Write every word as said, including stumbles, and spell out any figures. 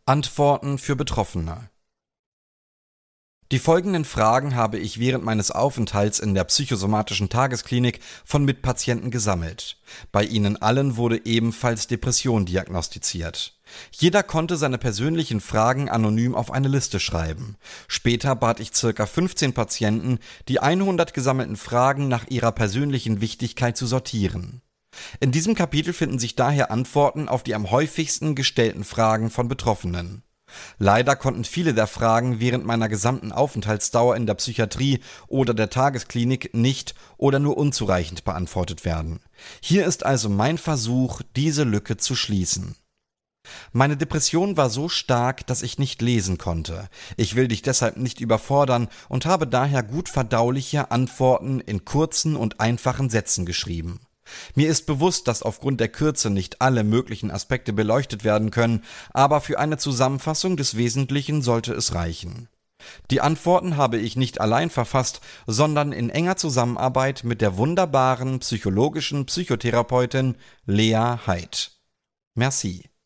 Antworten für Betroffene. Die folgenden Fragen habe ich während meines Aufenthalts in der psychosomatischen Tagesklinik von Mitpatienten gesammelt. Bei ihnen allen wurde ebenfalls Depression diagnostiziert. Jeder konnte seine persönlichen Fragen anonym auf eine Liste schreiben. Später bat ich ca. fünfzehn Patienten, die hundert gesammelten Fragen nach ihrer persönlichen Wichtigkeit zu sortieren. In diesem Kapitel finden sich daher Antworten auf die am häufigsten gestellten Fragen von Betroffenen. Leider konnten viele der Fragen während meiner gesamten Aufenthaltsdauer in der Psychiatrie oder der Tagesklinik nicht oder nur unzureichend beantwortet werden. Hier ist also mein Versuch, diese Lücke zu schließen. Meine Depression war so stark, dass ich nicht lesen konnte. Ich will dich deshalb nicht überfordern und habe daher gut verdauliche Antworten in kurzen und einfachen Sätzen geschrieben. Mir ist bewusst, dass aufgrund der Kürze nicht alle möglichen Aspekte beleuchtet werden können, aber für eine Zusammenfassung des Wesentlichen sollte es reichen. Die Antworten habe ich nicht allein verfasst, sondern in enger Zusammenarbeit mit der wunderbaren psychologischen Psychotherapeutin Lea Heid. Merci.